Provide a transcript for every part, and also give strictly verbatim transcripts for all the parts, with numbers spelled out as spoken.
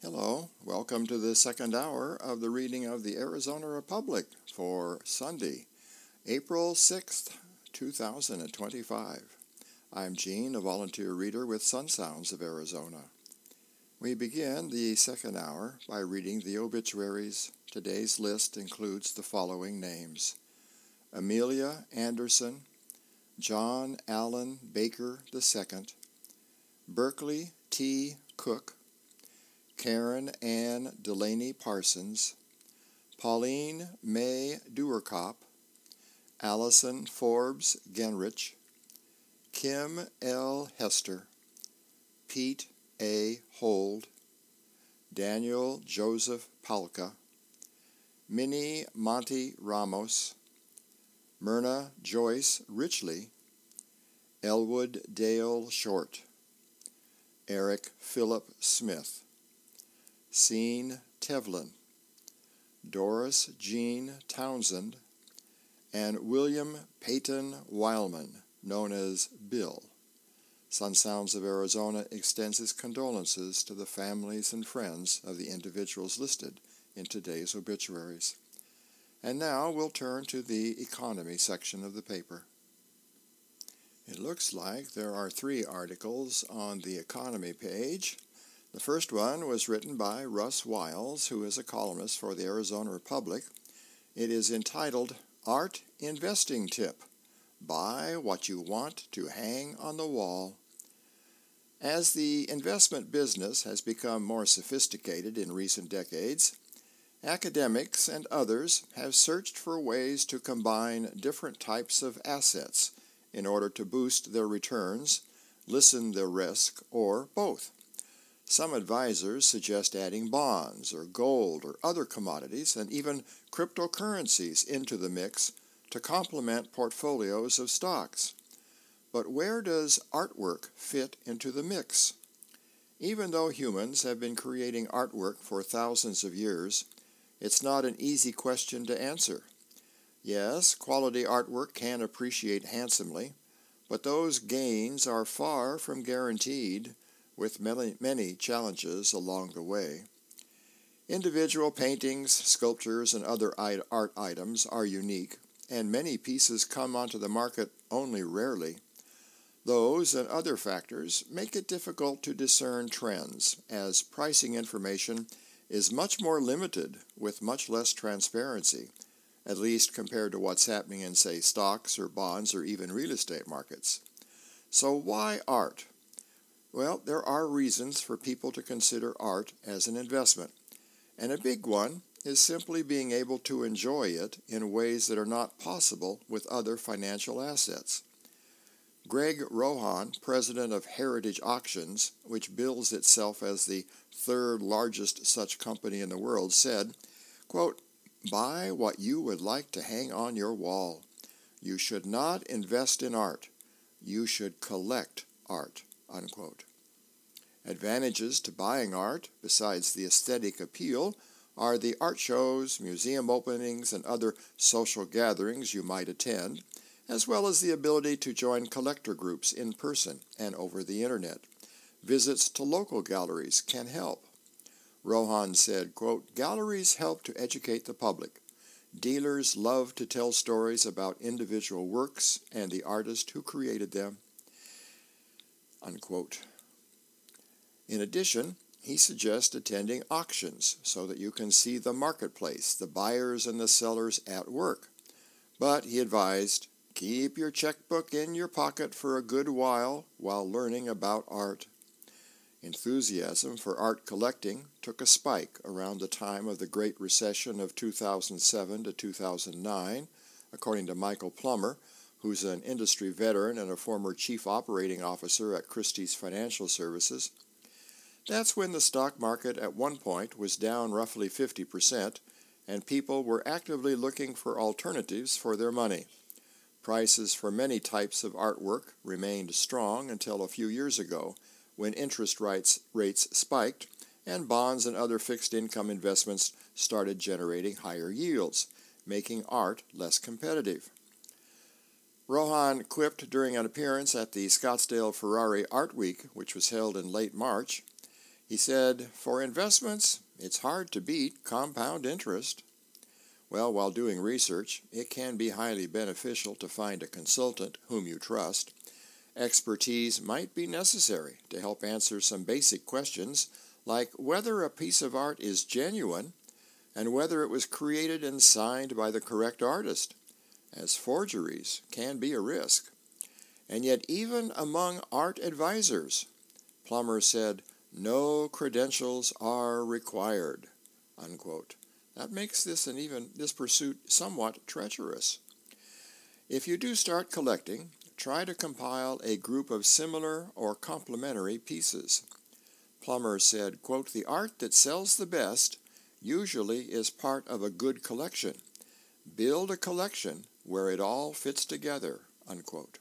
Hello, welcome to the second hour of the reading of the Arizona Republic for Sunday, April sixth, two thousand twenty-five. I'm Gene, a volunteer reader with Sun Sounds of Arizona. We begin the second hour by reading the obituaries. Today's list includes the following names: Amelia Anderson, John Allen Baker the Second, Berkeley T. Cook, Karen Ann Delaney Parsons, Pauline May Duerkop, Allison Forbes Genrich, Kim L. Hester, Pete A. Hold, Daniel Joseph Palka, Minnie Monty Ramos, Myrna Joyce Richley, Elwood Dale Short, Eric Philip Smith, Sean Tevlin, Doris Jean Townsend, and William Peyton Weilman, known as Bill. Sun Sounds of Arizona extends its condolences to the families and friends of the individuals listed in today's obituaries. And now we'll turn to the economy section of the paper. It looks like there are three articles on the economy page. The first one was written by Russ Wiles, who is a columnist for the Arizona Republic. It is entitled, Art Investing Tip: Buy What You Want to Hang on the Wall. As the investment business has become more sophisticated in recent decades, academics and others have searched for ways to combine different types of assets in order to boost their returns, lessen their risk, or both. Some advisors suggest adding bonds or gold or other commodities and even cryptocurrencies into the mix to complement portfolios of stocks. But where does artwork fit into the mix? Even though humans have been creating artwork for thousands of years, it's not an easy question to answer. Yes, quality artwork can appreciate handsomely, but those gains are far from guaranteed, with many, many challenges along the way. Individual paintings, sculptures, and other art items are unique, and many pieces come onto the market only rarely. Those and other factors make it difficult to discern trends, as pricing information is much more limited with much less transparency, at least compared to what's happening in, say, stocks or bonds or even real estate markets. So why art? Well, there are reasons for people to consider art as an investment, and a big one is simply being able to enjoy it in ways that are not possible with other financial assets. Greg Rohan, president of Heritage Auctions, which bills itself as the third largest such company in the world, said, quote, "Buy what you would like to hang on your wall. You should not invest in art. You should collect art." Unquote. Advantages to buying art, besides the aesthetic appeal, are the art shows, museum openings, and other social gatherings you might attend, as well as the ability to join collector groups in person and over the internet. Visits to local galleries can help. Rohan said, quote, "Galleries help to educate the public. Dealers love to tell stories about individual works and the artist who created them." Unquote. In addition, he suggests attending auctions so that you can see the marketplace, the buyers and the sellers at work. But he advised, keep your checkbook in your pocket for a good while while learning about art. Enthusiasm for art collecting took a spike around the time of the Great Recession of two thousand seven to two thousand nine, according to Michael Plummer, who's an industry veteran and a former chief operating officer at Christie's Financial Services. That's when the stock market at one point was down roughly fifty percent, and people were actively looking for alternatives for their money. Prices for many types of artwork remained strong until a few years ago, when interest rates, rates spiked and bonds and other fixed income investments started generating higher yields, making art less competitive. Rohan quipped during an appearance at the Scottsdale Ferrari Art Week, which was held in late March, He said, "For investments, it's hard to beat compound interest." Well, while doing research, it can be highly beneficial to find a consultant whom you trust. Expertise might be necessary to help answer some basic questions, like whether a piece of art is genuine and whether it was created and signed by the correct artist, as forgeries can be a risk. And yet, even among art advisors, Plummer said, "No credentials are required," unquote. That makes this and even this pursuit somewhat treacherous. If you do start collecting, try to compile a group of similar or complementary pieces. Plummer said, quote, "The art that sells the best usually is part of a good collection. Build a collection where it all fits together," unquote.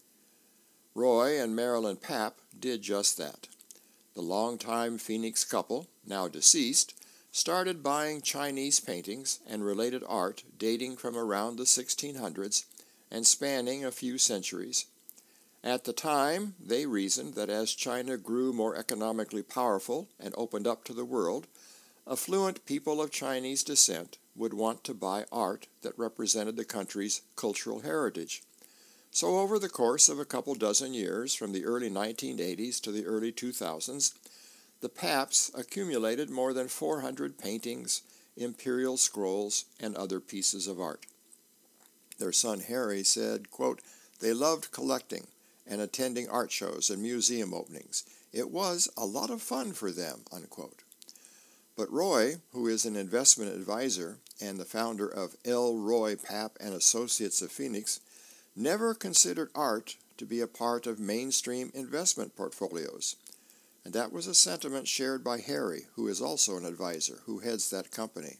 Roy and Marilyn Papp did just that. The longtime Phoenix couple, now deceased, started buying Chinese paintings and related art dating from around the sixteen hundreds and spanning a few centuries. At the time, they reasoned that as China grew more economically powerful and opened up to the world, affluent people of Chinese descent would want to buy art that represented the country's cultural heritage. So over the course of a couple dozen years, from the early nineteen eighties to the early two thousands, the Papps accumulated more than four hundred paintings, imperial scrolls, and other pieces of art. Their son Harry said, quote, "They loved collecting and attending art shows and museum openings. It was a lot of fun for them," unquote. But Roy, who is an investment advisor and the founder of L. Roy Papp and Associates of Phoenix, never considered art to be a part of mainstream investment portfolios. And that was a sentiment shared by Harry, who is also an advisor, who heads that company.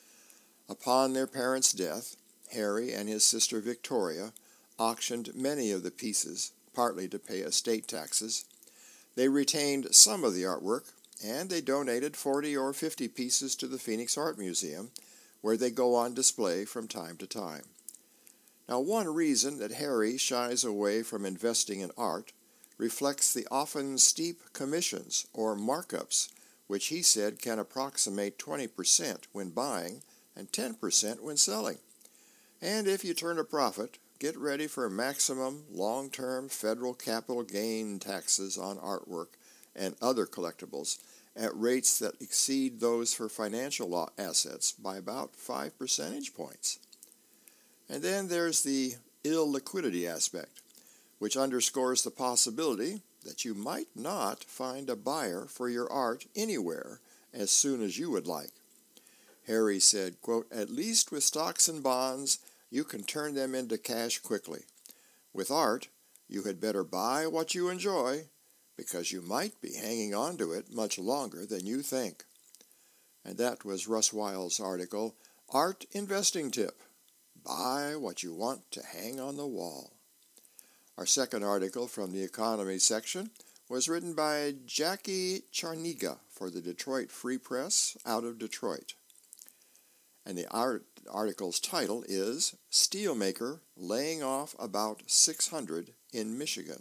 Upon their parents' death, Harry and his sister Victoria auctioned many of the pieces, partly to pay estate taxes. They retained some of the artwork, and they donated forty or fifty pieces to the Phoenix Art Museum, where they go on display from time to time. Now, one reason that Harry shies away from investing in art reflects the often steep commissions or markups, which he said can approximate twenty percent when buying and ten percent when selling. And if you turn a profit, get ready for maximum long-term federal capital gain taxes on artwork and other collectibles at rates that exceed those for financial assets by about five percentage points. And then there's the illiquidity aspect, which underscores the possibility that you might not find a buyer for your art anywhere as soon as you would like. Harry said, quote, "At least with stocks and bonds, you can turn them into cash quickly. With art, you had better buy what you enjoy, because you might be hanging on to it much longer than you think." And that was Russ Weil's article, "Art Investing Tip. Buy what you want to hang on the wall." Our second article from the economy section was written by Jackie Charniga for the Detroit Free Press out of Detroit. And the art article's title is "Steelmaker Laying Off About six hundred in Michigan."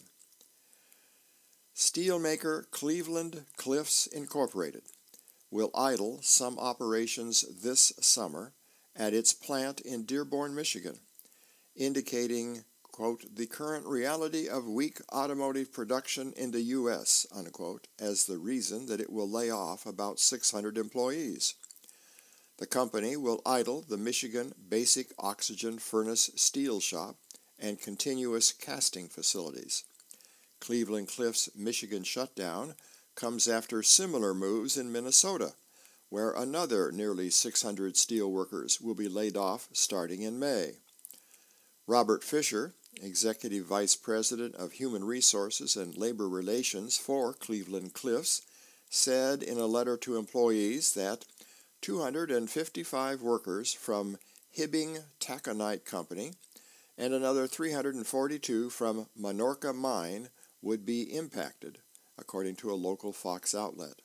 Steelmaker Cleveland Cliffs Incorporated will idle some operations this summer at its plant in Dearborn, Michigan, indicating, quote, "the current reality of weak automotive production in the U S, unquote, as the reason that it will lay off about six hundred employees. The company will idle the Michigan Basic Oxygen Furnace Steel Shop and continuous casting facilities. Cleveland Cliffs' Michigan shutdown comes after similar moves in Minnesota, where another nearly six hundred steelworkers will be laid off starting in May. Robert Fisher, Executive Vice President of Human Resources and Labor Relations for Cleveland Cliffs, said in a letter to employees that two hundred fifty-five workers from Hibbing Taconite Company and another three hundred forty-two from Minorca Mine would be impacted, according to a local Fox outlet.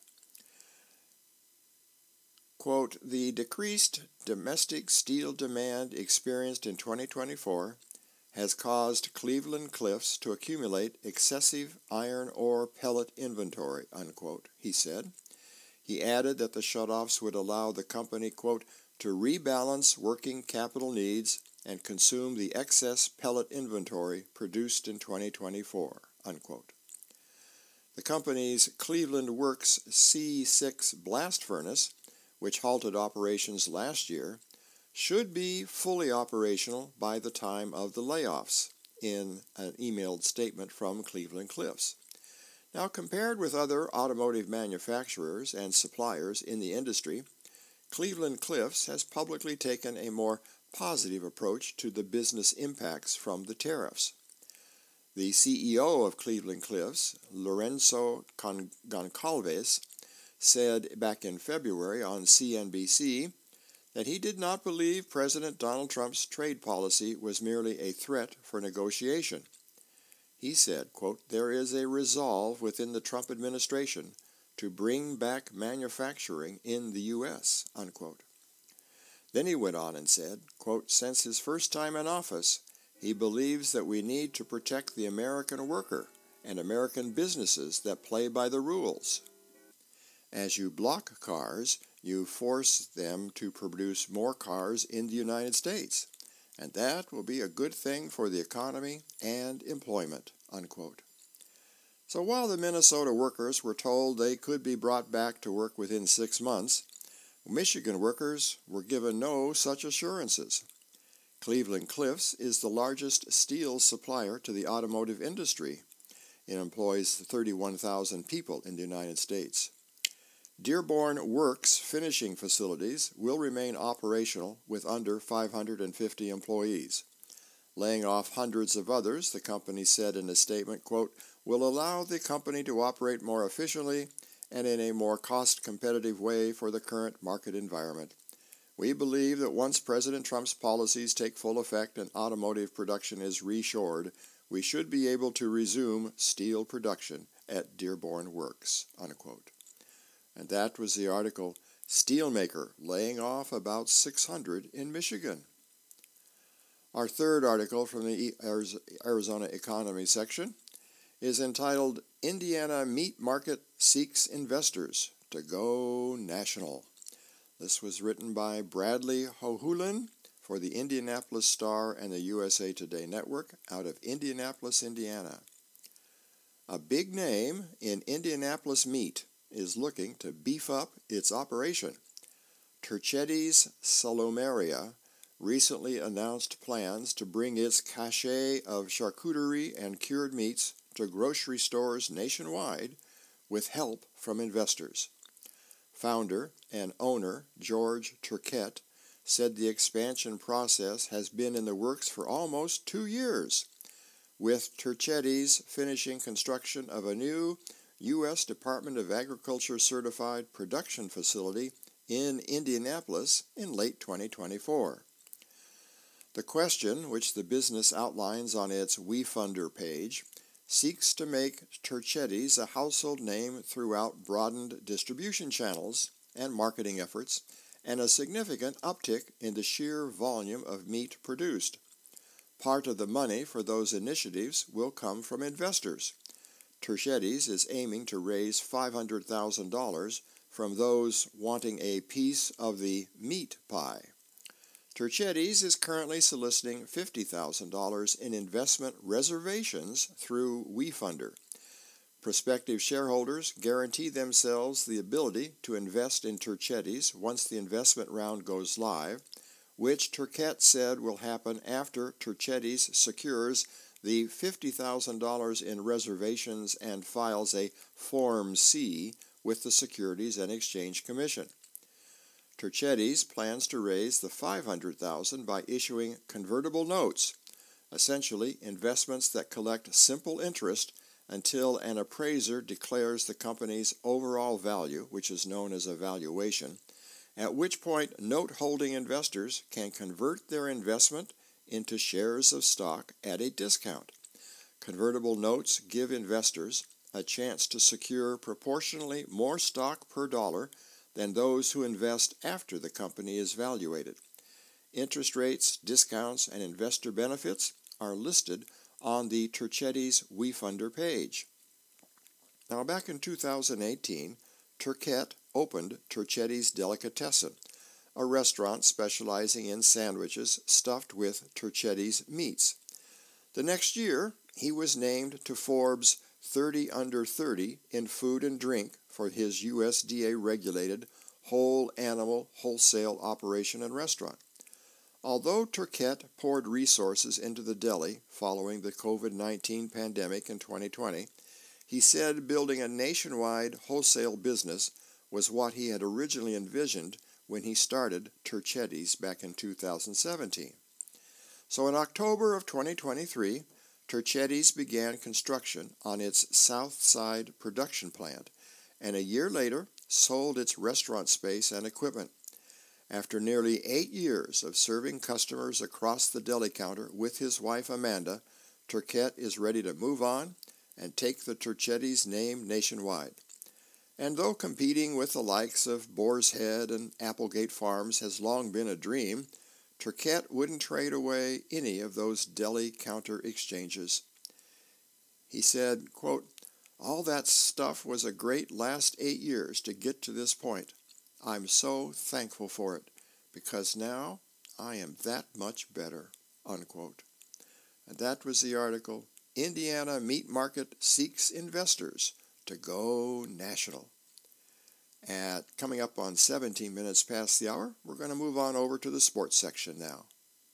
Quote, "The decreased domestic steel demand experienced in twenty twenty-four has caused Cleveland-Cliffs to accumulate excessive iron ore pellet inventory, unquote, he said. He added that the shutoffs would allow the company, quote, to rebalance working capital needs and consume the excess pellet inventory produced in twenty twenty-four, unquote. The company's Cleveland Works C six blast furnace, which halted operations last year, should be fully operational by the time of the layoffs, in an emailed statement from Cleveland-Cliffs. Now, compared with other automotive manufacturers and suppliers in the industry, Cleveland-Cliffs has publicly taken a more positive approach to the business impacts from the tariffs. The C E O of Cleveland-Cliffs, Lourenco Goncalves, said back in February on C N B C that he did not believe President Donald Trump's trade policy was merely a threat for negotiation. He said, quote, there is a resolve within the Trump administration to bring back manufacturing in the U S, unquote. Then he went on and said, quote, since his first time in office, he believes that we need to protect the American worker and American businesses that play by the rules. As you block cars, you force them to produce more cars in the United States, and that will be a good thing for the economy and employment, unquote. So while the Minnesota workers were told they could be brought back to work within six months, Michigan workers were given no such assurances. Cleveland-Cliffs is the largest steel supplier to the automotive industry. It employs thirty-one thousand people in the United States. Dearborn Works finishing facilities will remain operational with under five hundred fifty employees. Laying off hundreds of others, the company said in a statement, quote, will allow the company to operate more efficiently and in a more cost-competitive way for the current market environment. We believe that once President Trump's policies take full effect and automotive production is reshored, we should be able to resume steel production at Dearborn Works, unquote. And that was the article, Steelmaker Laying Off About six hundred in Michigan. Our third article from the Arizona Economy section is entitled, Indiana Meat Market Seeks Investors to Go National. This was written by Bradley Hohulin for the Indianapolis Star and the U S A Today Network out of Indianapolis, Indiana. A big name in Indianapolis meat is looking to beef up its operation. Turchetti's Salumeria recently announced plans to bring its cachet of charcuterie and cured meats to grocery stores nationwide with help from investors. Founder and owner George Turquette said the expansion process has been in the works for almost two years, with Turchetti's finishing construction of a new U S Department of Agriculture certified production facility in Indianapolis in late twenty twenty-four. The question, which the business outlines on its WeFunder page, seeks to make Turchetti's a household name throughout broadened distribution channels and marketing efforts, and a significant uptick in the sheer volume of meat produced. Part of the money for those initiatives will come from investors. Turchetti's is aiming to raise five hundred thousand dollars from those wanting a piece of the meat pie. Turchetti's is currently soliciting fifty thousand dollars in investment reservations through WeFunder. Prospective shareholders guarantee themselves the ability to invest in Turchetti's once the investment round goes live, which Turquette said will happen after Turchetti's secures the fifty thousand dollars in reservations and files a Form C with the Securities and Exchange Commission. Turchetti's plans to raise the five hundred thousand dollars by issuing convertible notes, essentially investments that collect simple interest until an appraiser declares the company's overall value, which is known as a valuation, at which point note-holding investors can convert their investment into shares of stock at a discount. Convertible notes give investors a chance to secure proportionally more stock per dollar than those who invest after the company is valuated. Interest rates, discounts, and investor benefits are listed on the Turchetti's WeFunder page. Now, back in two thousand eighteen, Turquette opened Turchetti's Delicatessen, a restaurant specializing in sandwiches stuffed with Turchetti's meats. The next year, he was named to Forbes' thirty under thirty in food and drink for his U S D A-regulated whole animal wholesale operation and restaurant. Although Turquette poured resources into the deli following the COVID nineteen pandemic in twenty twenty, he said building a nationwide wholesale business was what he had originally envisioned when he started Turchetti's back in two thousand seventeen. So in October of twenty twenty-three, Turchetti's began construction on its South Side production plant, and a year later sold its restaurant space and equipment. After nearly eight years of serving customers across the deli counter with his wife Amanda, Turquette is ready to move on and take the Turchetti's name nationwide. And though competing with the likes of Boar's Head and Applegate Farms has long been a dream, Turquette wouldn't trade away any of those deli counter exchanges. He said, quote, "All that stuff was a great last eight years to get to this point. I'm so thankful for it, because now I am that much better," unquote. And that was the article, Indiana Meat Market Seeks Investors to Go National. At coming up on seventeen minutes past the hour, we're going to move on over to the sports section now.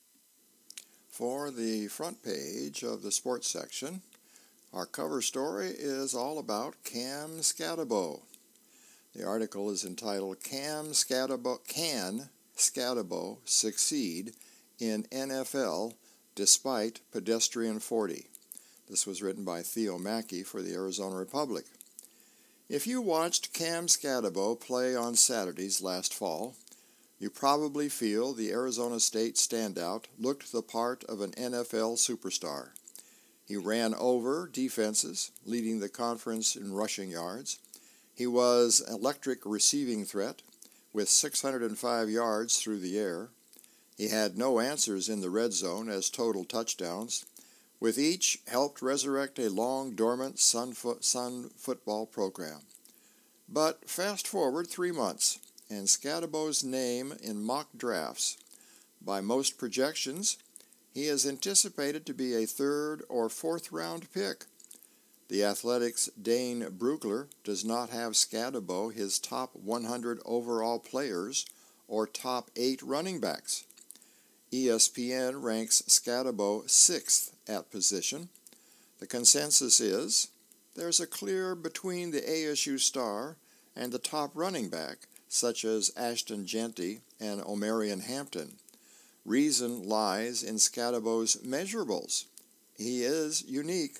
For the front page of the sports section, our cover story is all about Cam Skattebo. The article is entitled, Cam Skattebo, Can Skattebo Succeed in N F L Despite Pedestrian forty? This was written by Theo Mackey for the Arizona Republic. If you watched Cam Skattebo play on Saturdays last fall, you probably feel the Arizona State standout looked the part of an N F L superstar. He ran over defenses, leading the conference in rushing yards. He was an electric receiving threat with six hundred five yards through the air. He had no answers in the red zone as total touchdowns, with each helped resurrect a long-dormant Sun, fo- Sun football program. But fast forward three months, and Skattebo's name in mock drafts. By most projections, he is anticipated to be a third or fourth round pick. The Athletics' Dane Brugler does not have Skattebo his top one hundred overall players or top eight running backs. E S P N ranks Skattebo sixth at position. The consensus is there's a clear between the A S U star and the top running back, such as Ashton Jeanty and Omarion Hampton. Reason lies in Skattebo's measurables. He is unique.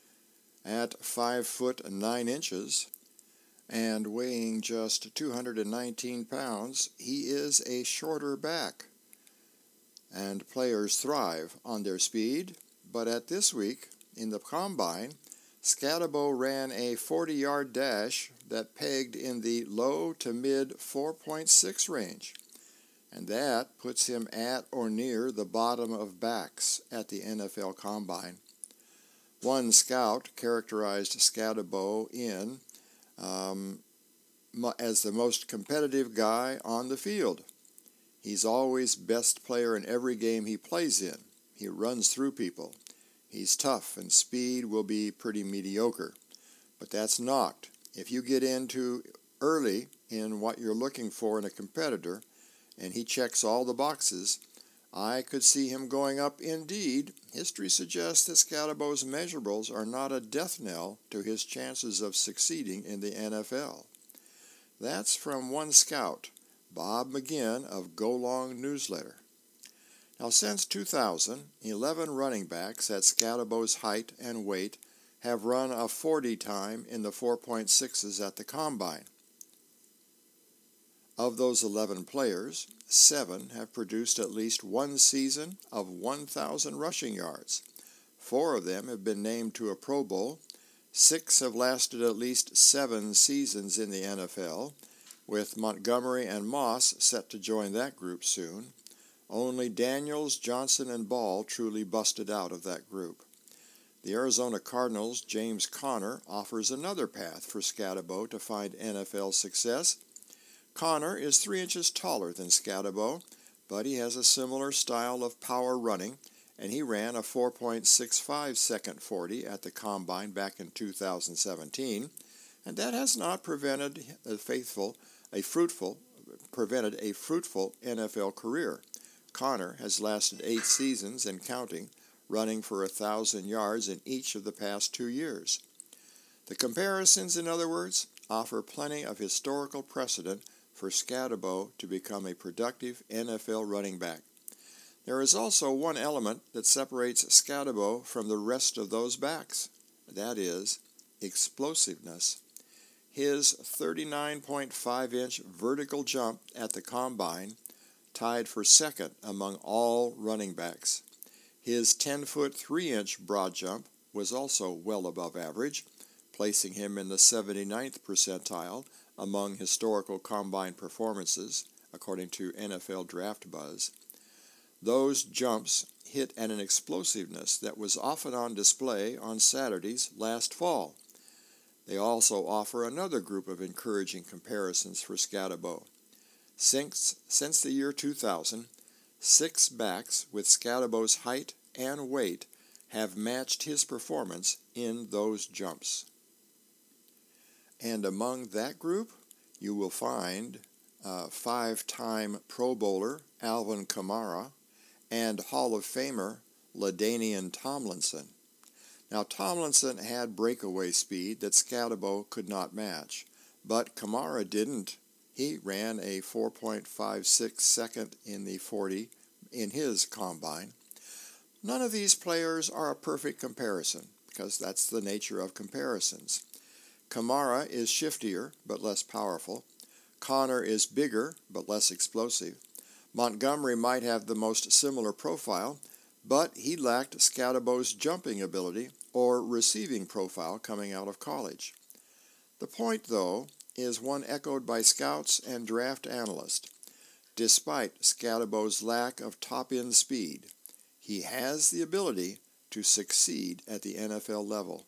At five foot nine inches and weighing just two hundred nineteen pounds, he is a shorter back. And players thrive on their speed, but at this week, in the Combine, Skattebo ran a forty-yard dash that pegged in the low to mid four point six range, and that puts him at or near the bottom of backs at the N F L Combine. One scout characterized Skattebo in um, as the most competitive guy on the field. He's always best player in every game he plays in. He runs through people. He's tough, and speed will be pretty mediocre. But that's knocked. If you get into early in what you're looking for in a competitor, and he checks all the boxes, I could see him going up indeed. History suggests that Skattebo's measurables are not a death knell to his chances of succeeding in the N F L. That's from one scout, Bob McGinn of Go Long Newsletter. Now, since two thousand, eleven running backs at Skattebo's height and weight have run a forty time in the four point sixes at the Combine. Of those eleven players, seven have produced at least one season of one thousand rushing yards. Four of them have been named to a Pro Bowl. Six have lasted at least seven seasons in the N F L, with Montgomery and Moss set to join that group soon. Only Daniels, Johnson, and Ball truly busted out of that group. The Arizona Cardinals' James Conner offers another path for Scatabo to find N F L success. Conner is three inches taller than Scatabo, but he has a similar style of power running, and he ran a four point six five second forty at the Combine back in two thousand seventeen, and that has not prevented a faithful, a fruitful, prevented a fruitful N F L career. Conner has lasted eight seasons and counting, running for a thousand yards in each of the past two years. The comparisons, in other words, offer plenty of historical precedent for Scatabo to become a productive N F L running back. There is also one element that separates Scatabo from the rest of those backs. That is, explosiveness. His thirty-nine point five inch vertical jump at the Combine tied for second among all running backs. His ten foot three inch broad jump was also well above average, placing him in the seventy-ninth percentile among historical Combine performances, according to N F L Draft Buzz. Those jumps hit at an explosiveness that was often on display on Saturdays last fall. They also offer another group of encouraging comparisons for Scatabo. Since, since the year two thousand, six backs with Scatabo's height and weight have matched his performance in those jumps. And among that group, you will find uh, five-time Pro Bowler Alvin Kamara and Hall of Famer LaDainian Tomlinson. Now, Tomlinson had breakaway speed that Scatabo could not match, but Kamara didn't. He ran a four point five six second in the forty in his Combine. None of these players are a perfect comparison, because that's the nature of comparisons. Kamara is shiftier, but less powerful. Conner is bigger, but less explosive. Montgomery might have the most similar profile, but he lacked Scatabo's jumping ability or receiving profile coming out of college. The point, though, is one echoed by scouts and draft analysts. Despite Scatabo's lack of top-end speed, he has the ability to succeed at the N F L level.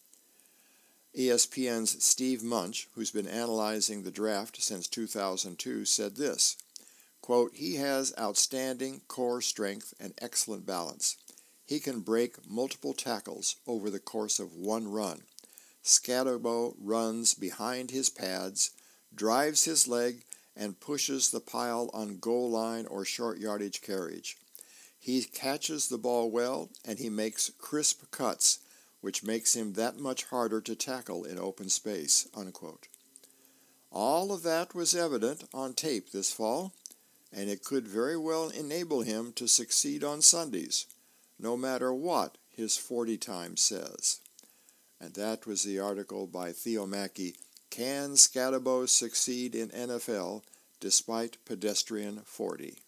E S P N's Steve Munch, who's been analyzing the draft since two thousand two, said this, quote, "He has outstanding core strength and excellent balance. He can break multiple tackles over the course of one run. Scatabo runs behind his pads, drives his leg, and pushes the pile on goal line or short yardage carriage. He catches the ball well, and he makes crisp cuts, which makes him that much harder to tackle in open space," unquote. All of that was evident on tape this fall, and it could very well enable him to succeed on Sundays, no matter what his forty time says. And that was the article by Theo Mackey, "Can Scatabo Succeed in N F L Despite Pedestrian forty?"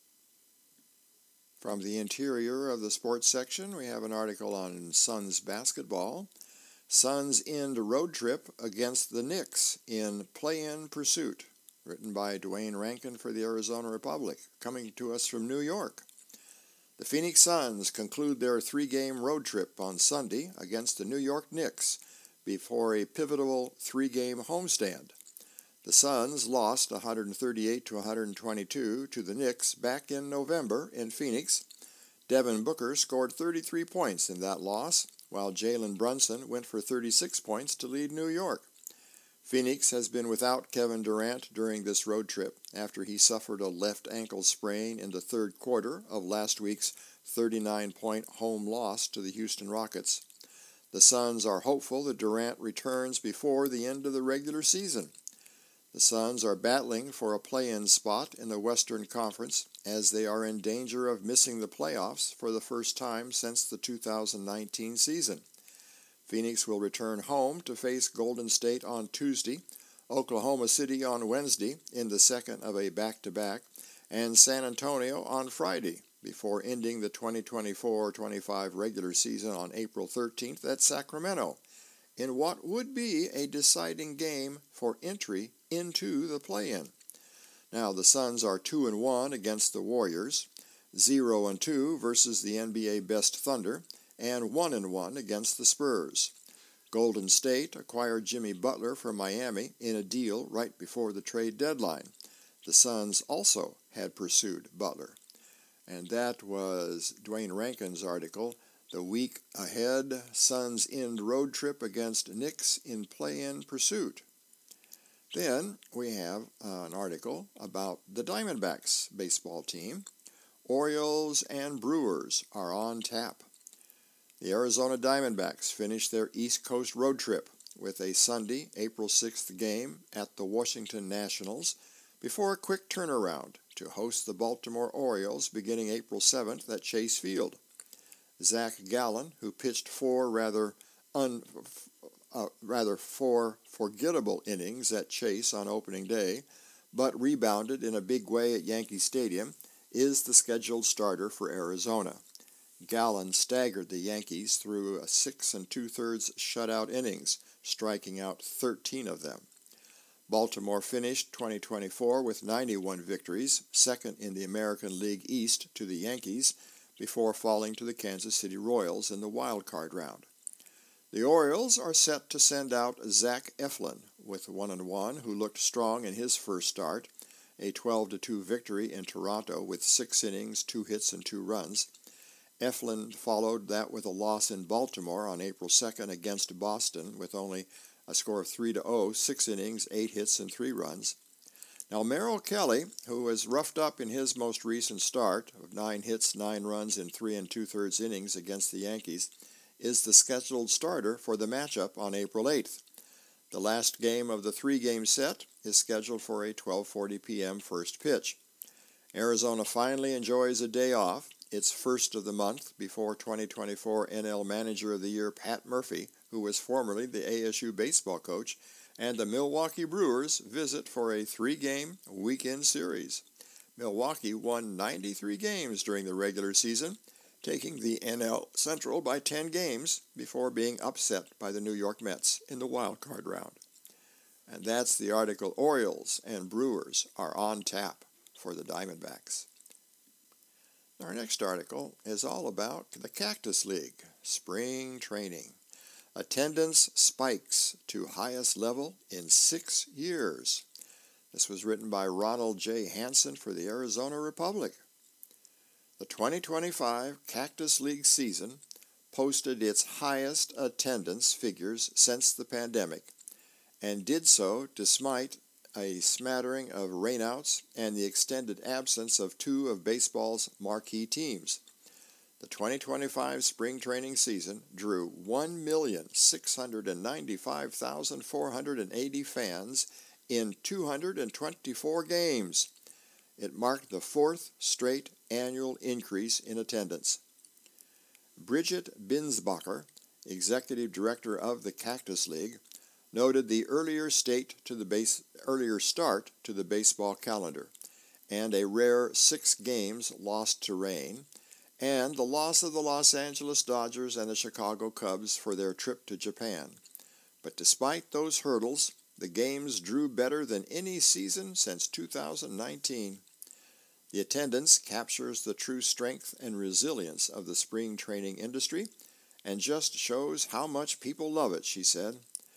From the interior of the sports section, we have an article on Suns basketball. Suns end road trip against the Knicks in play-in pursuit, written by Dwayne Rankin for the Arizona Republic, coming to us from New York. The Phoenix Suns conclude their three-game road trip on Sunday against the New York Knicks before a pivotal three-game homestand. The Suns lost one thirty-eight to one twenty-two to the Knicks back in November in Phoenix. Devin Booker scored thirty-three points in that loss, while Jalen Brunson went for thirty-six points to lead New York. Phoenix has been without Kevin Durant during this road trip after he suffered a left ankle sprain in the third quarter of last week's thirty-nine point home loss to the Houston Rockets. The Suns are hopeful that Durant returns before the end of the regular season. The Suns are battling for a play-in spot in the Western Conference as they are in danger of missing the playoffs for the first time since the two thousand nineteen season. Phoenix will return home to face Golden State on Tuesday, Oklahoma City on Wednesday in the second of a back-to-back, and San Antonio on Friday, before ending the twenty twenty-four twenty-five regular season on April thirteenth at Sacramento, in what would be a deciding game for entry into the play-in. Now, the Suns are two and one against the Warriors. zero and two versus the N B A Best Thunder, and one and one against the Spurs. Golden State acquired Jimmy Butler from Miami in a deal right before the trade deadline. The Suns also had pursued Butler. And that was Dwayne Rankin's article, "The Week Ahead, Suns End Road Trip Against Knicks in Play-In Pursuit." Then we have uh, an article about the Diamondbacks baseball team. Orioles and Brewers are on tap. The Arizona Diamondbacks finished their East Coast road trip with a Sunday, April sixth game at the Washington Nationals before a quick turnaround to host the Baltimore Orioles beginning April seventh at Chase Field. Zach Gallen, who pitched four rather un, uh, rather four forgettable innings at Chase on opening day, but rebounded in a big way at Yankee Stadium, is the scheduled starter for Arizona. Gallen staggered the Yankees through a six and two-thirds shutout innings, striking out thirteen of them. Baltimore finished twenty twenty-four with ninety-one victories, second in the American League East to the Yankees, before falling to the Kansas City Royals in the wild card round. The Orioles are set to send out Zach Eflin with one and one, who looked strong in his first start, a twelve to two victory in Toronto with six innings, two hits, and two runs. Eflin followed that with a loss in Baltimore on April second against Boston with only a score of three to oh, six innings, eight hits, and three runs. Now, Merrill Kelly, who was roughed up in his most recent start of nine hits, nine runs, in three and two-thirds innings against the Yankees, is the scheduled starter for the matchup on April eighth. The last game of the three-game set is scheduled for a twelve forty p.m. first pitch. Arizona finally enjoys a day off, its first of the month, before twenty twenty-four N L Manager of the Year Pat Murphy, who was formerly the A S U baseball coach, and the Milwaukee Brewers visit for a three-game weekend series. Milwaukee won ninety-three games during the regular season, taking the N L Central by ten games before being upset by the New York Mets in the wild card round. And that's the article, "Orioles and Brewers are on tap for the Diamondbacks." Our next article is all about the Cactus League, spring training. Attendance spikes to highest level in six years. This was written by Ronald J. Hansen for the Arizona Republic. The twenty twenty-five Cactus League season posted its highest attendance figures since the pandemic, and did so despite a smattering of rainouts and the extended absence of two of baseball's marquee teams. The twenty twenty-five spring training season drew one million six hundred ninety-five thousand four hundred eighty fans in two hundred twenty-four games. It marked the fourth straight annual increase in attendance. Bridget Binsbacher, executive director of the Cactus League, noted the earlier state to the base, earlier start to the baseball calendar, and a rare six games lost to rain, and the loss of the Los Angeles Dodgers and the Chicago Cubs for their trip to Japan. But despite those hurdles, the games drew better than any season since two thousand nineteen. The attendance captures the true strength and resilience of the spring training industry, and just shows how much people love it, she said.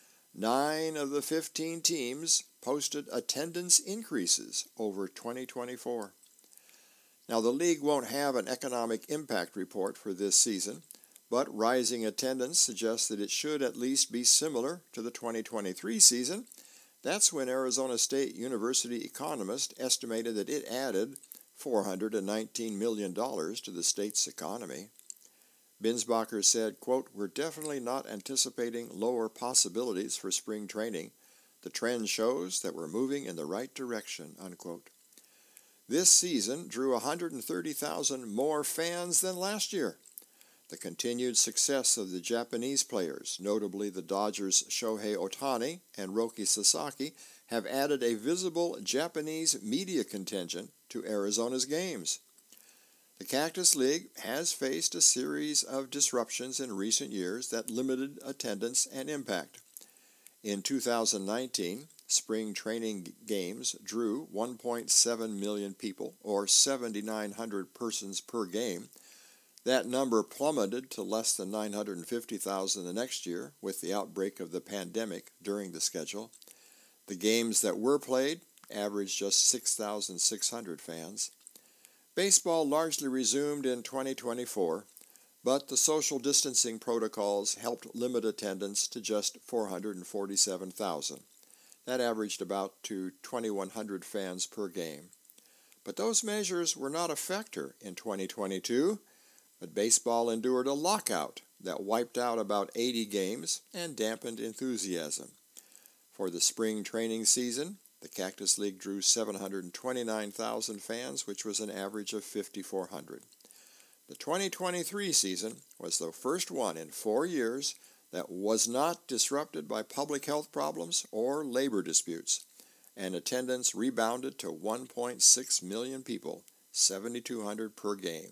Nine of the fifteen teams posted attendance increases over twenty twenty-four. Now, the league won't have an economic impact report for this season, but rising attendance suggests that it should at least be similar to the twenty twenty-three season. That's when Arizona State University economists estimated that it added four hundred nineteen million dollars to the state's economy. Binsbacher said, quote, "We're definitely not anticipating lower possibilities for spring training. The trend shows that we're moving in the right direction," unquote. This season drew one hundred thirty thousand more fans than last year. The continued success of the Japanese players, notably the Dodgers' Shohei Ohtani and Roki Sasaki, have added a visible Japanese media contingent to Arizona's games. The Cactus League has faced a series of disruptions in recent years that limited attendance and impact. In two thousand nineteen, spring training games drew one point seven million people, or seven thousand nine hundred persons per game. That number plummeted to less than nine hundred fifty thousand the next year with the outbreak of the pandemic during the schedule. The games that were played averaged just six thousand six hundred fans. Baseball largely resumed in twenty twenty-four, but the social distancing protocols helped limit attendance to just four hundred forty-seven thousand. That averaged about to twenty-one hundred fans per game. But those measures were not a factor in twenty twenty-two, but baseball endured a lockout that wiped out about eighty games and dampened enthusiasm. For the spring training season, the Cactus League drew seven hundred twenty-nine thousand fans, which was an average of five thousand four hundred. The twenty twenty-three season was the first one in four years that was not disrupted by public health problems or labor disputes, and attendance rebounded to one point six million people, seven thousand two hundred per game.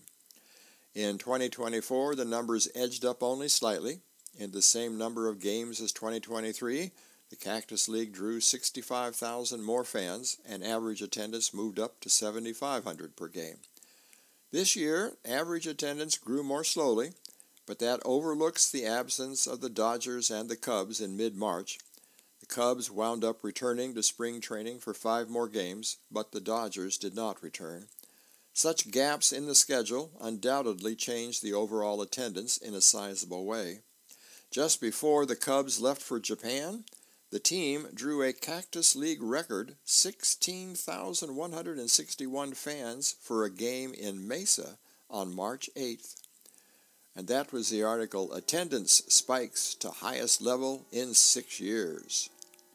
In twenty twenty-four, the numbers edged up only slightly. In the same number of games as twenty twenty-three, the Cactus League drew sixty-five thousand more fans, and average attendance moved up to seven thousand five hundred per game. This year, average attendance grew more slowly, but that overlooks the absence of the Dodgers and the Cubs in mid-March. The Cubs wound up returning to spring training for five more games, but the Dodgers did not return. Such gaps in the schedule undoubtedly changed the overall attendance in a sizable way. Just before the Cubs left for Japan, the team drew a Cactus League record sixteen thousand one hundred sixty-one fans for a game in Mesa on March eighth. And that was the article, Attendance Spikes to Highest Level in Six Years.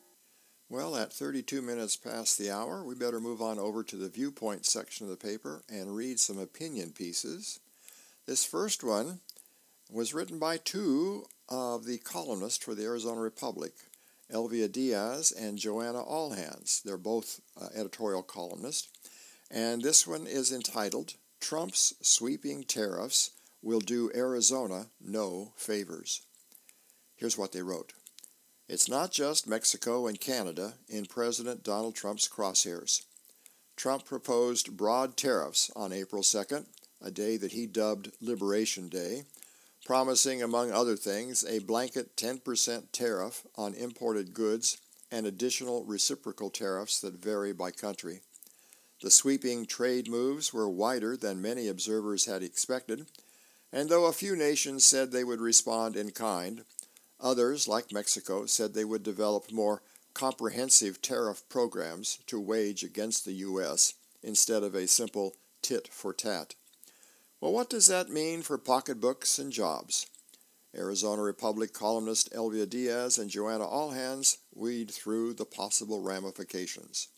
Well, at thirty-two minutes past the hour, we better move on over to the viewpoint section of the paper and read some opinion pieces. This first one was written by two of the columnists for the Arizona Republic, Elvia Diaz and Joanna Allhands. They're both uh, editorial columnists. And this one is entitled, Trump's Sweeping Tariffs Will Do Arizona No Favors. Here's what they wrote. It's not just Mexico and Canada in President Donald Trump's crosshairs. Trump proposed broad tariffs on April second, a day that he dubbed Liberation Day, promising, among other things, a blanket ten percent tariff on imported goods and additional reciprocal tariffs that vary by country. The sweeping trade moves were wider than many observers had expected, and though a few nations said they would respond in kind, others, like Mexico, said they would develop more comprehensive tariff programs to wage against the U S instead of a simple tit-for-tat. Well, what does that mean for pocketbooks and jobs? Arizona Republic columnist Elvia Diaz and Joanna Allhands weed through the possible ramifications.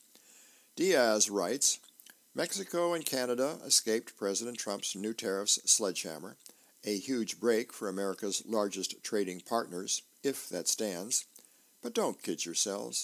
Diaz writes, Mexico and Canada escaped President Trump's new tariffs sledgehammer, a huge break for America's largest trading partners, if that stands. But don't kid yourselves.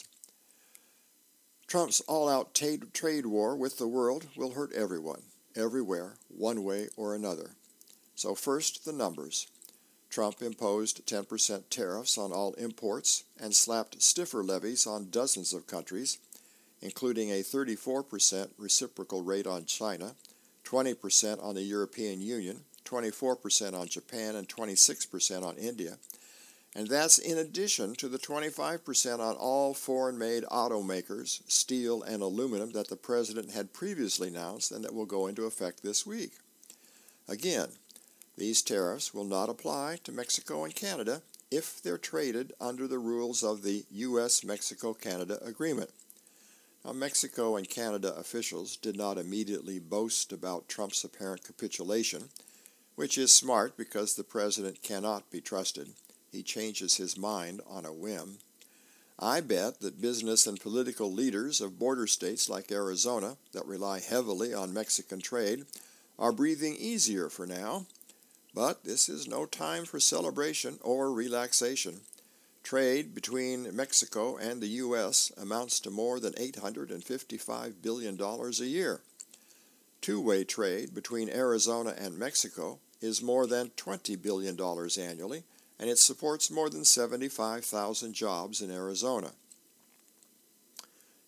Trump's all-out t- trade war with the world will hurt everyone, everywhere, one way or another. So first, the numbers. Trump imposed ten percent tariffs on all imports and slapped stiffer levies on dozens of countries, including a thirty-four percent reciprocal rate on China, twenty percent on the European Union, twenty-four percent on Japan, and twenty-six percent on India. And that's in addition to the twenty-five percent on all foreign-made automakers, steel and aluminum that the president had previously announced and that will go into effect this week. Again, these tariffs will not apply to Mexico and Canada if they're traded under the rules of the U S Mexico Canada Agreement. Now, Mexico and Canada officials did not immediately boast about Trump's apparent capitulation, which is smart because the president cannot be trusted. He changes his mind on a whim. I bet that business and political leaders of border states like Arizona that rely heavily on Mexican trade are breathing easier for now. But this is no time for celebration or relaxation. Trade between Mexico and the U S amounts to more than eight hundred fifty-five billion dollars a year. Two-way trade between Arizona and Mexico is more than twenty billion dollars annually, and it supports more than seventy-five thousand jobs in Arizona.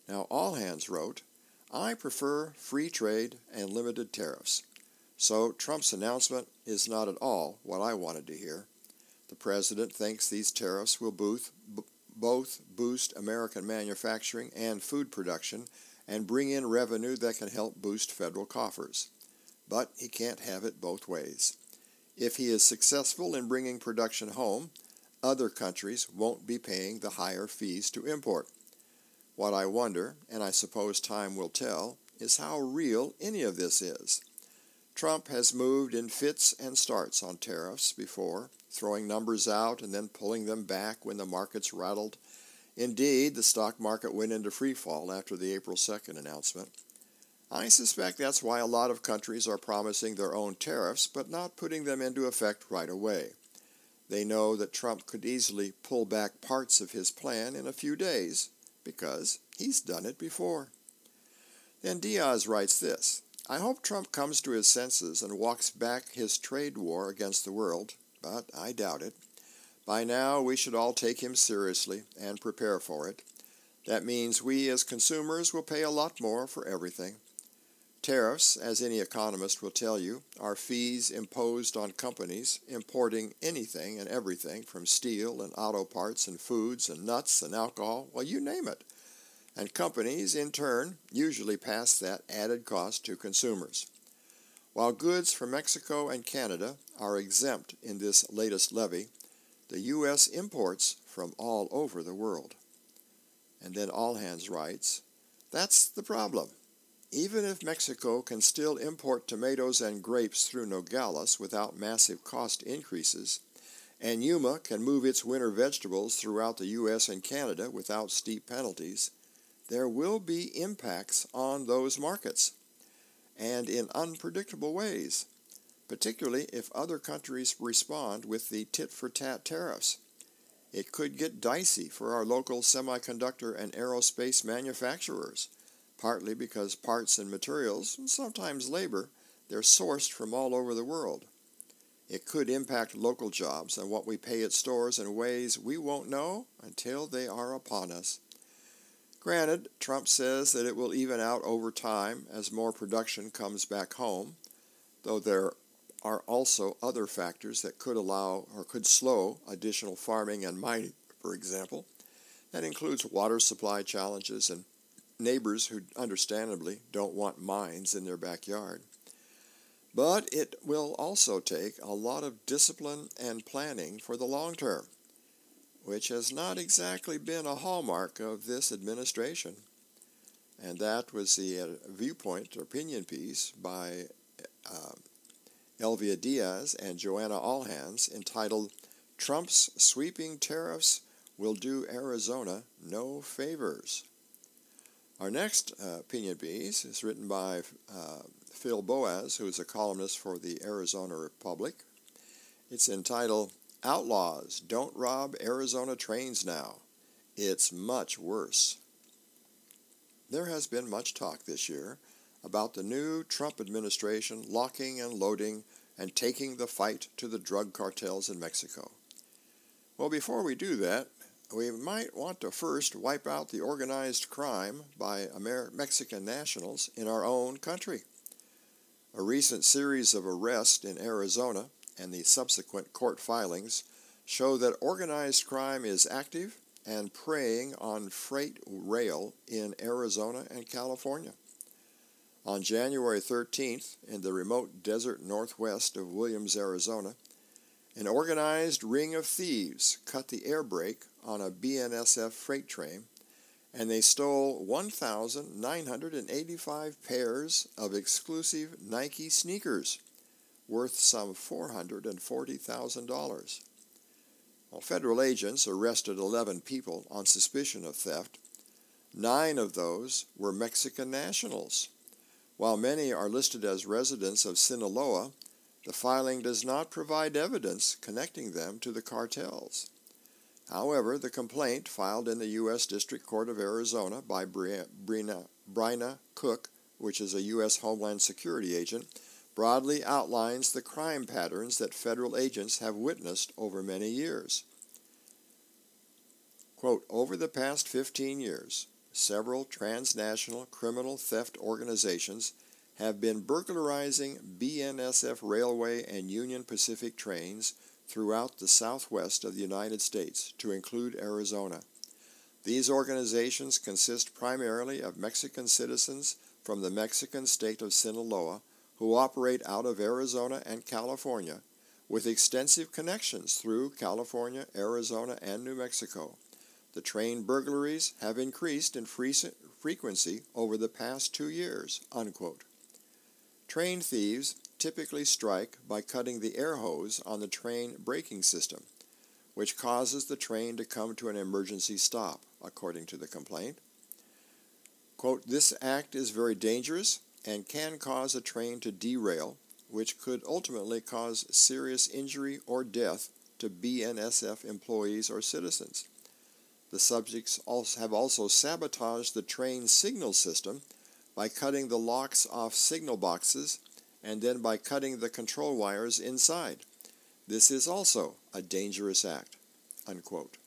Now, All Hands wrote, "I prefer free trade and limited tariffs." So Trump's announcement is not at all what I wanted to hear. The president thinks these tariffs will boost, b- both boost American manufacturing and food production and bring in revenue that can help boost federal coffers. But he can't have it both ways. If he is successful in bringing production home, other countries won't be paying the higher fees to import. What I wonder, and I suppose time will tell, is how real any of this is. Trump has moved in fits and starts on tariffs before, throwing numbers out and then pulling them back when the markets rattled. Indeed, the stock market went into free fall after the April second announcement. I suspect that's why a lot of countries are promising their own tariffs but not putting them into effect right away. They know that Trump could easily pull back parts of his plan in a few days because he's done it before. Then Diaz writes this, "I hope Trump comes to his senses and walks back his trade war against the world, but I doubt it. By now, we should all take him seriously and prepare for it. That means we as consumers will pay a lot more for everything. Tariffs, as any economist will tell you, are fees imposed on companies importing anything and everything from steel and auto parts and foods and nuts and alcohol, well, you name it. And companies, in turn, usually pass that added cost to consumers. While goods from Mexico and Canada are exempt in this latest levy, the U S imports from all over the world." And then All Hands writes, "That's the problem. Even if Mexico can still import tomatoes and grapes through Nogales without massive cost increases, and Yuma can move its winter vegetables throughout the U S and Canada without steep penalties, there will be impacts on those markets, and in unpredictable ways, particularly if other countries respond with the tit-for-tat tariffs. It could get dicey for our local semiconductor and aerospace manufacturers, partly because parts and materials, and sometimes labor, they're sourced from all over the world. It could impact local jobs and what we pay at stores in ways we won't know until they are upon us. Granted, Trump says that it will even out over time as more production comes back home, though there are also other factors that could allow or could slow additional farming and mining, for example. That includes water supply challenges and neighbors who understandably don't want mines in their backyard. But it will also take a lot of discipline and planning for the long term, which has not exactly been a hallmark of this administration. And that was the uh, viewpoint or opinion piece by uh, Elvia Diaz and Joanna Allhands entitled, "Trump's Sweeping Tariffs Will Do Arizona No Favors." Our next uh, opinion piece is written by uh, Phil Boas, who is a columnist for the Arizona Republic. It's entitled, "Outlaws Don't Rob Arizona Trains Now. It's Much Worse." There has been much talk this year about the new Trump administration locking and loading and taking the fight to the drug cartels in Mexico. Well, before we do that, we might want to first wipe out the organized crime by Amer- Mexican nationals in our own country. A recent series of arrests in Arizona and the subsequent court filings show that organized crime is active and preying on freight rail in Arizona and California. On January thirteenth, in the remote desert northwest of Williams, Arizona, an organized ring of thieves cut the air brake on a B N S F freight train, and they stole one thousand nine hundred eighty-five pairs of exclusive Nike sneakers, worth some four hundred forty thousand dollars. Well, federal agents arrested eleven people on suspicion of theft. Nine of those were Mexican nationals. While many are listed as residents of Sinaloa, the filing does not provide evidence connecting them to the cartels. However, the complaint filed in the U S District Court of Arizona by Bryna, Bryna Cook, which is a U S Homeland Security agent, broadly outlines the crime patterns that federal agents have witnessed over many years. Quote, "Over the past fifteen years, several transnational criminal theft organizations have been burglarizing B N S F Railway and Union Pacific trains throughout the southwest of the United States, to include Arizona. These organizations consist primarily of Mexican citizens from the Mexican state of Sinaloa who operate out of Arizona and California, with extensive connections through California, Arizona, and New Mexico. The train burglaries have increased in frequency over the past two years, unquote. Train thieves typically strike by cutting the air hose on the train braking system, which causes the train to come to an emergency stop, according to the complaint. Quote, "This act is very dangerous and can cause a train to derail, which could ultimately cause serious injury or death to B N S F employees or citizens. The subjects also have also sabotaged the train signal system by cutting the locks off signal boxes and then by cutting the control wires inside. This is also a dangerous act," unquote.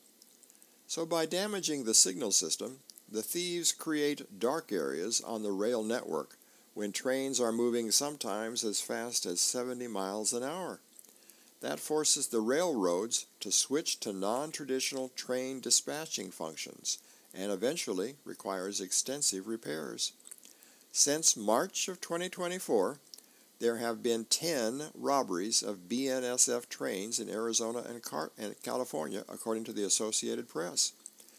So by damaging the signal system, the thieves create dark areas on the rail network when trains are moving sometimes as fast as seventy miles an hour. That forces the railroads to switch to non-traditional train dispatching functions and eventually requires extensive repairs. Since March of twenty twenty-four, there have been ten robberies of B N S F trains in Arizona and, Car- and California, according to the Associated Press.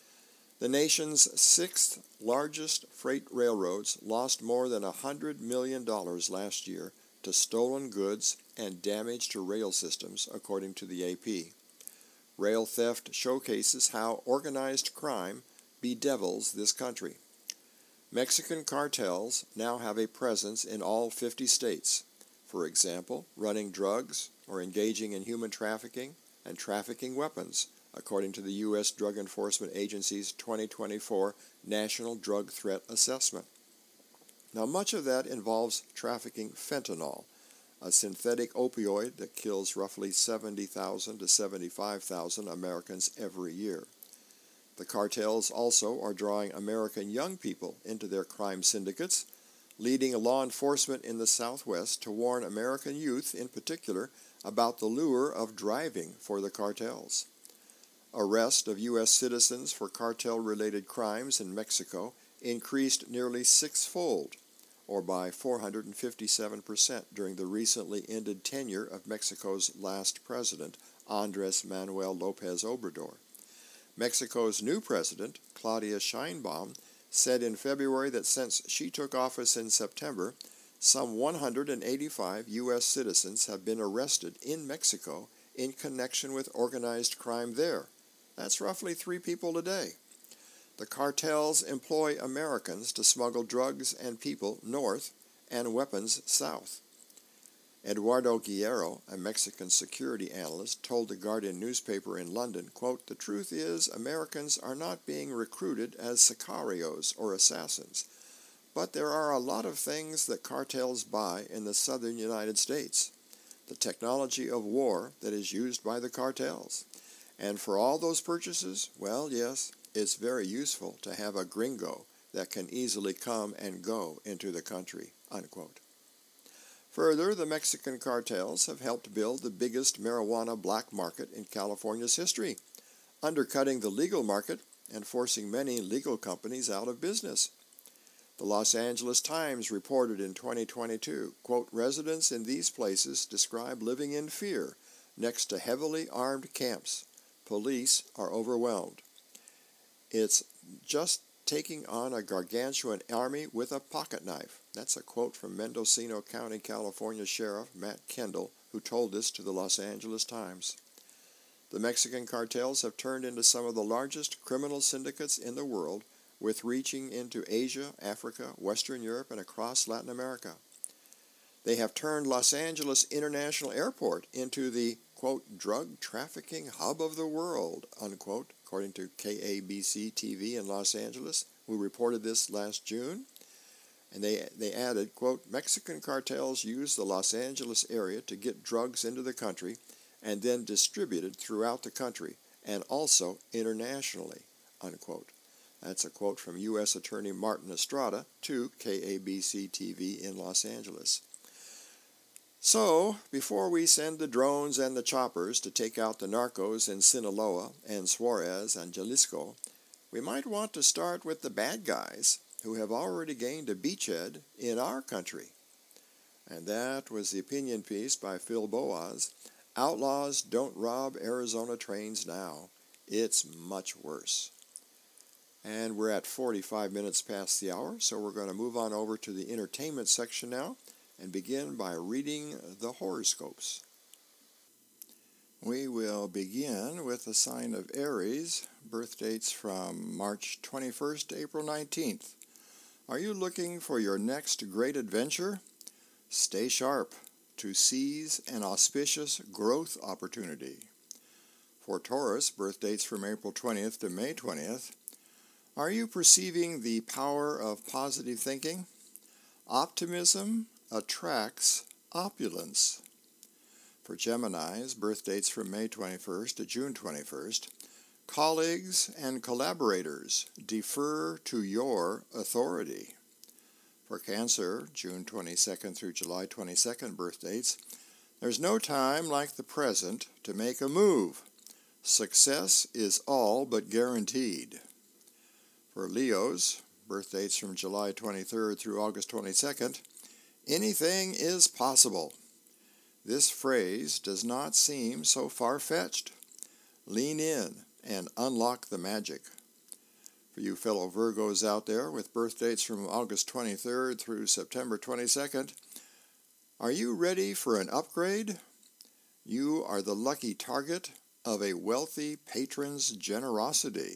The nation's sixth largest freight railroads lost more than one hundred million dollars last year to stolen goods and damage to rail systems, according to the A P. Rail theft showcases how organized crime bedevils this country. Mexican cartels now have a presence in all fifty states, for example, running drugs or engaging in human trafficking and trafficking weapons, according to the U S Drug Enforcement Agency's twenty twenty-four National Drug Threat Assessment. Now, much of that involves trafficking fentanyl, a synthetic opioid that kills roughly seventy thousand to seventy-five thousand Americans every year. The cartels also are drawing American young people into their crime syndicates, leading law enforcement in the Southwest to warn American youth in particular about the lure of driving for the cartels. Arrest of U S citizens for cartel-related crimes in Mexico increased nearly sixfold, or by four hundred fifty-seven percent during the recently ended tenure of Mexico's last president, Andrés Manuel López Obrador. Mexico's new president, Claudia Sheinbaum, said in February that since she took office in September, some one hundred eighty-five U S citizens have been arrested in Mexico in connection with organized crime there. That's roughly three people a day. The cartels employ Americans to smuggle drugs and people north and weapons south. Eduardo Guerrero, a Mexican security analyst, told the Guardian newspaper in London, quote, "The truth is Americans are not being recruited as sicarios or assassins, but there are a lot of things that cartels buy in the southern United States. The technology of war that is used by the cartels. And for all those purchases, well, yes, it's very useful to have a gringo that can easily come and go into the country," unquote. Further, the Mexican cartels have helped build the biggest marijuana black market in California's history, undercutting the legal market and forcing many legal companies out of business. The Los Angeles Times reported in twenty twenty-two, quote, "Residents in these places describe living in fear next to heavily armed camps. Police are overwhelmed. It's just taking on a gargantuan army with a pocket knife." That's a quote from Mendocino County, California Sheriff Matt Kendall, who told this to the Los Angeles Times. The Mexican cartels have turned into some of the largest criminal syndicates in the world, with reaching into Asia, Africa, Western Europe, and across Latin America. They have turned Los Angeles International Airport into the, quote, "drug trafficking hub of the world," unquote, according to K A B C T V in Los Angeles, who reported this last June. And they, they added, quote, "Mexican cartels use the Los Angeles area to get drugs into the country and then distributed throughout the country and also internationally," unquote. That's a quote from U S Attorney Martin Estrada to K A B C T V in Los Angeles. So, before we send the drones and the choppers to take out the narcos in Sinaloa and Suarez and Jalisco, we might want to start with the bad guys who have already gained a beachhead in our country. And that was the opinion piece by Phil Boas. Outlaws don't rob Arizona trains now. It's much worse. And we're at forty-five minutes past the hour, so we're going to move on over to the entertainment section now and begin by reading the horoscopes. We will begin with the sign of Aries, birth dates from March twenty-first to April nineteenth. Are you looking for your next great adventure? Stay sharp to seize an auspicious growth opportunity. For Taurus, birth dates from April twentieth to May twentieth. Are you perceiving the power of positive thinking? Optimism attracts opulence. For Geminis, birth dates from May twenty-first to June twenty-first. Colleagues and collaborators defer to your authority. For Cancer, June twenty-second through July twenty-second birth dates. There's no time like the present to make a move. Success is all but guaranteed. For Leos, birth dates from July twenty-third through August twenty-second, anything is possible. This phrase does not seem so far-fetched. Lean in and unlock the magic. For you fellow Virgos out there with birth dates from August twenty-third through September twenty-second, are you ready for an upgrade? You are the lucky target of a wealthy patron's generosity.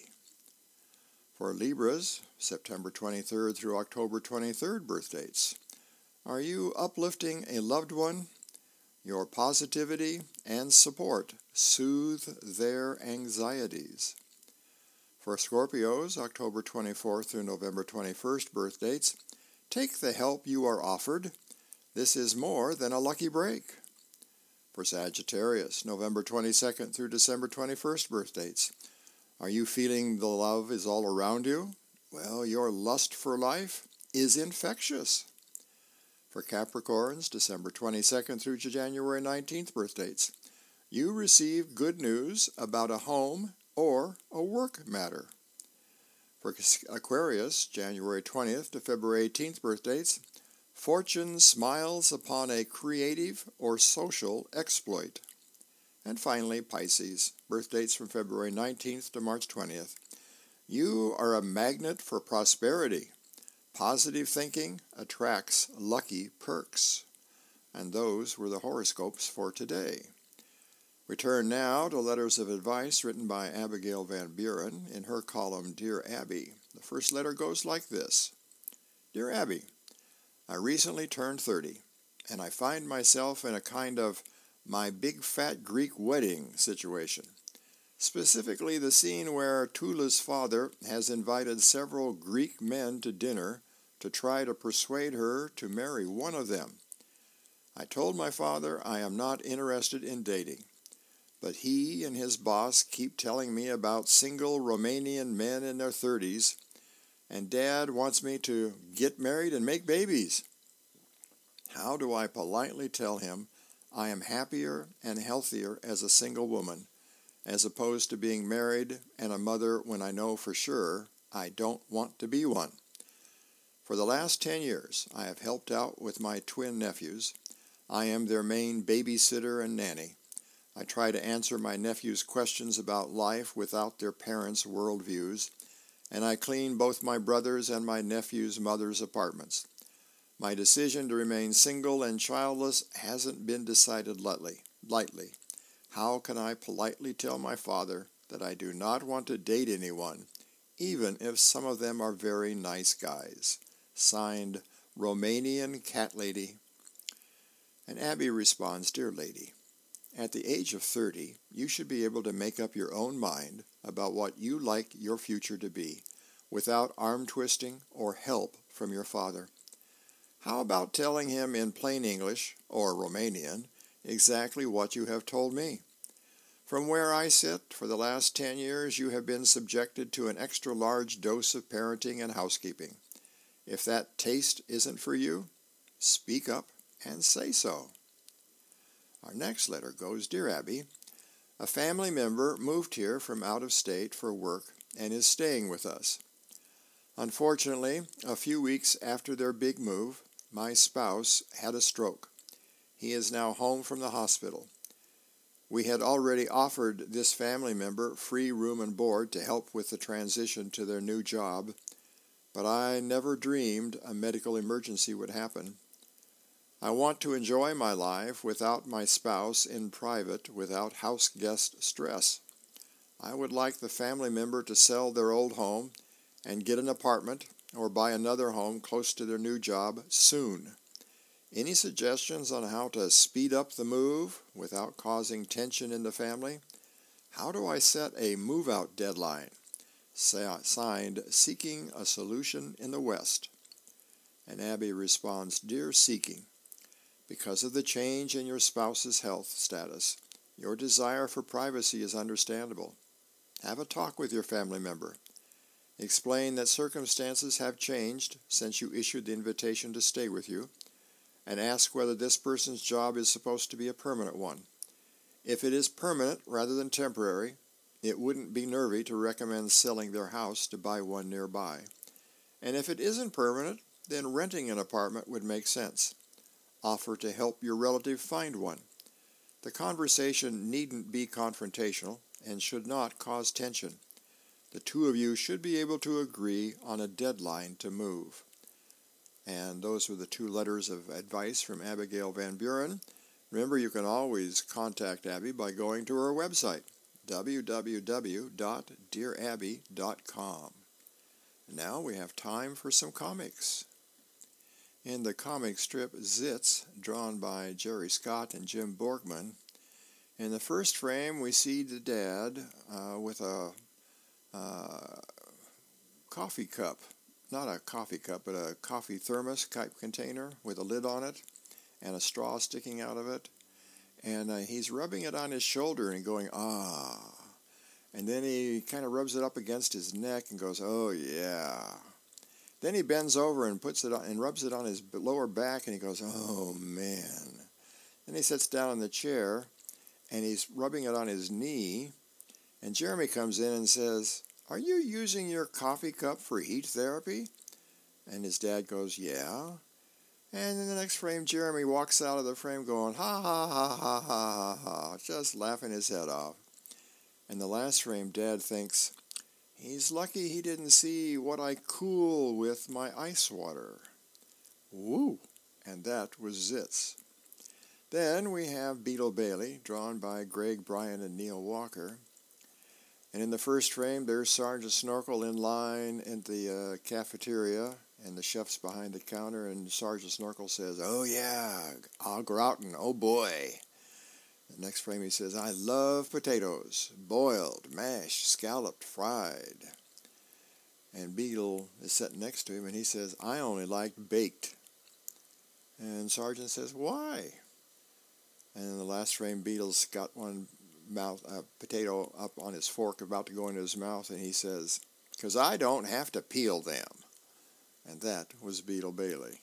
For Libras, September twenty-third through October twenty-third birth dates, are you uplifting a loved one? Your positivity and support soothe their anxieties. For Scorpios, October twenty-fourth through November twenty-first birth dates, take the help you are offered. This is more than a lucky break. For Sagittarius, November twenty-second through December twenty-first birth dates, are you feeling the love is all around you? Well, your lust for life is infectious. For Capricorns, December twenty-second through January nineteenth birth dates, you receive good news about a home or a work matter. For Aquarius, January twentieth to February eighteenth birth dates, fortune smiles upon a creative or social exploit. And finally, Pisces, birth dates from February nineteenth to March twentieth. You are a magnet for prosperity. Positive thinking attracts lucky perks. And those were the horoscopes for today. We turn now to letters of advice written by Abigail Van Buren in her column, Dear Abby. The first letter goes like this. Dear Abby, I recently turned thirty, and I find myself in a kind of my big fat Greek wedding situation. Specifically the scene where Tula's father has invited several Greek men to dinner to try to persuade her to marry one of them. I told my father I am not interested in dating, but he and his boss keep telling me about single Romanian men in their thirties, and Dad wants me to get married and make babies. How do I politely tell him I am happier and healthier as a single woman, as opposed to being married and a mother when I know for sure I don't want to be one? For the last ten years, I have helped out with my twin nephews. I am their main babysitter and nanny. I try to answer my nephews' questions about life without their parents' worldviews, and I clean both my brother's and my nephew's mother's apartments. My decision to remain single and childless hasn't been decided lightly. lightly. How can I politely tell my father that I do not want to date anyone, even if some of them are very nice guys? Signed, Romanian Cat Lady. And Abby responds, Dear Lady, at the age of thirty, you should be able to make up your own mind about what you like your future to be, without arm-twisting or help from your father. How about telling him in plain English, or Romanian, exactly what you have told me? From where I sit, for the last ten years, you have been subjected to an extra large dose of parenting and housekeeping. If that taste isn't for you, speak up and say so. Our next letter goes, Dear Abby, a family member moved here from out of state for work and is staying with us. Unfortunately, a few weeks after their big move, my spouse had a stroke. He is now home from the hospital. We had already offered this family member free room and board to help with the transition to their new job, but I never dreamed a medical emergency would happen. I want to enjoy my life without my spouse in private, without house guest stress. I would like the family member to sell their old home and get an apartment or buy another home close to their new job soon. Any suggestions on how to speed up the move without causing tension in the family? How do I set a move-out deadline? Signed, Seeking a Solution in the West. And Abby responds, Dear Seeking, because of the change in your spouse's health status, your desire for privacy is understandable. Have a talk with your family member. Explain that circumstances have changed since you issued the invitation to stay with you, and ask whether this person's job is supposed to be a permanent one. If it is permanent rather than temporary, it wouldn't be nervy to recommend selling their house to buy one nearby. And if it isn't permanent, then renting an apartment would make sense. Offer to help your relative find one. The conversation needn't be confrontational and should not cause tension. The two of you should be able to agree on a deadline to move. And those were the two letters of advice from Abigail Van Buren. Remember, you can always contact Abby by going to her website, w w w dot dear abby dot com. Now we have time for some comics. In the comic strip Zits, drawn by Jerry Scott and Jim Borgman, in the first frame we see the dad uh, with a uh, coffee cup. Not a coffee cup, but a coffee thermos type container with a lid on it and a straw sticking out of it. And uh, he's rubbing it on his shoulder and going, ah. And then he kind of rubs it up against his neck and goes, oh, yeah. Then he bends over and puts it on and rubs it on his lower back and he goes, oh, man. Then he sits down in the chair and he's rubbing it on his knee. And Jeremy comes in and says, are you using your coffee cup for heat therapy? And his dad goes, yeah. And in the next frame, Jeremy walks out of the frame going, ha, ha, ha, ha, ha, ha, ha, just laughing his head off. And the last frame, Dad thinks, he's lucky he didn't see what I cool with my ice water. Woo! And that was Zits. Then we have Beetle Bailey, drawn by Greg Bryan and Neil Walker. And in the first frame, there's Sergeant Snorkel in line at the uh, cafeteria, and the chef's behind the counter, and Sergeant Snorkel says, oh yeah, au gratin, oh boy. The next frame he says, I love potatoes, boiled, mashed, scalloped, fried. And Beetle is sitting next to him, and he says, I only like baked. And Sergeant says, why? And in the last frame, Beetle's got one mouth a potato up on his fork about to go into his mouth, and he says, because I don't have to peel them. And that was Beetle Bailey.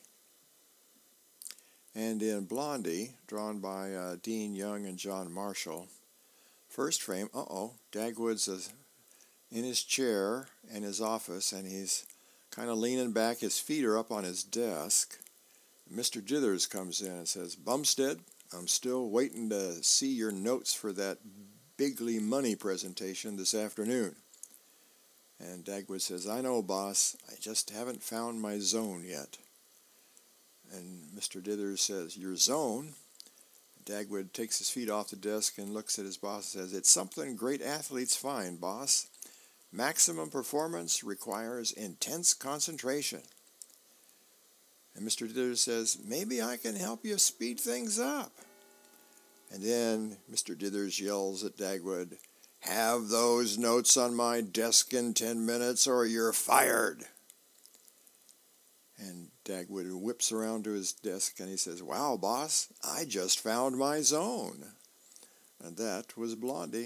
And in Blondie, drawn by uh, Dean Young and John Marshall, first frame, uh-oh, Dagwood's uh, in his chair in his office, and he's kind of leaning back, his feet are up on his desk. Mister Dithers comes in and says, Bumstead, I'm still waiting to see your notes for that Bigly Money presentation this afternoon. And Dagwood says, I know, boss, I just haven't found my zone yet. And Mister Dithers says, your zone? Dagwood takes his feet off the desk and looks at his boss and says, it's something great athletes find, boss. Maximum performance requires intense concentration. And Mister Dithers says, maybe I can help you speed things up. And then Mister Dithers yells at Dagwood, have those notes on my desk in ten minutes or you're fired. And Dagwood whips around to his desk and he says, wow, boss, I just found my zone. and that was Blondie.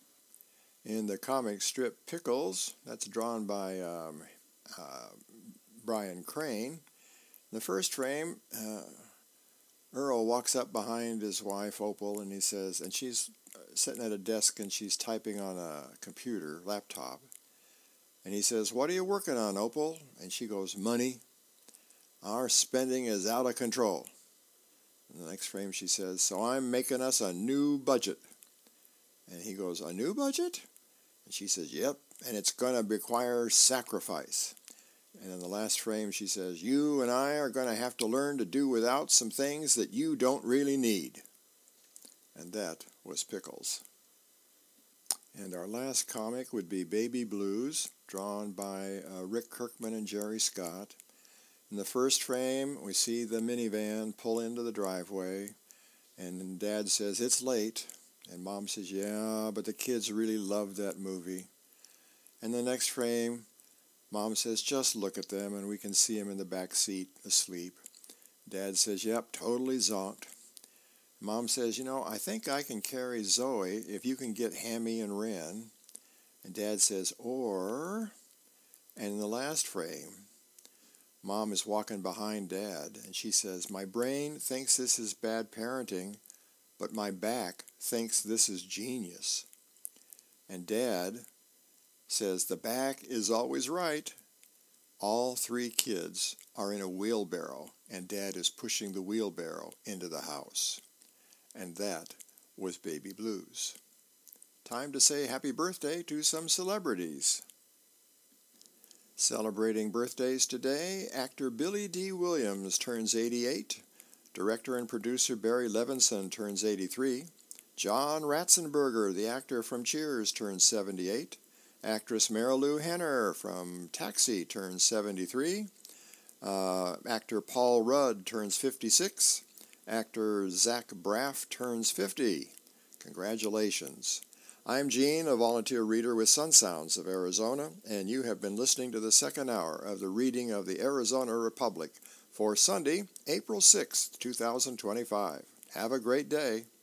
In the comic strip Pickles, that's drawn by um, uh, Brian Crane, in the first frame, uh, Earl walks up behind his wife, Opal, and he says, and she's sitting at a desk and she's typing on a computer, laptop. And he says, "What are you working on, Opal?" And she goes, "Money. Our spending is out of control." In the next frame she says, "So I'm making us a new budget." And he goes, "A new budget?" And she says, "Yep, and it's going to require sacrifice." And in the last frame she says, "You and I are going to have to learn to do without some things that you don't really need." And that was Pickles. And our last comic would be Baby Blues, drawn by uh, Rick Kirkman and Jerry Scott. In the first frame, we see the minivan pull into the driveway, and Dad says, "It's late." And Mom says, "Yeah, but the kids really loved that movie." And the next frame, Mom says, "Just look at them," and we can see him in the back seat asleep. Dad says, "Yep, totally zonked." Mom says, "You know, I think I can carry Zoe if you can get Hammy and Wren." And Dad says, "Or..." And in the last frame, Mom is walking behind Dad, and she says, "My brain thinks this is bad parenting, but my back thinks this is genius." And Dad says, "The back is always right." All three kids are in a wheelbarrow, and Dad is pushing the wheelbarrow into the house. And that was Baby Blues. Time to say happy birthday to some celebrities. Celebrating birthdays today, actor Billy D. Williams turns eighty-eight. Director and producer Barry Levinson turns eighty-three. John Ratzenberger, the actor from Cheers, turns seventy-eight. Actress Marilu Henner from Taxi turns seventy-three. Uh, actor Paul Rudd turns fifty-six. Actor Zach Braff turns fifty. Congratulations. I'm Gene, a volunteer reader with Sun Sounds of Arizona, and you have been listening to the second hour of the reading of the Arizona Republic for Sunday, April sixth, two thousand twenty-five. Have a great day.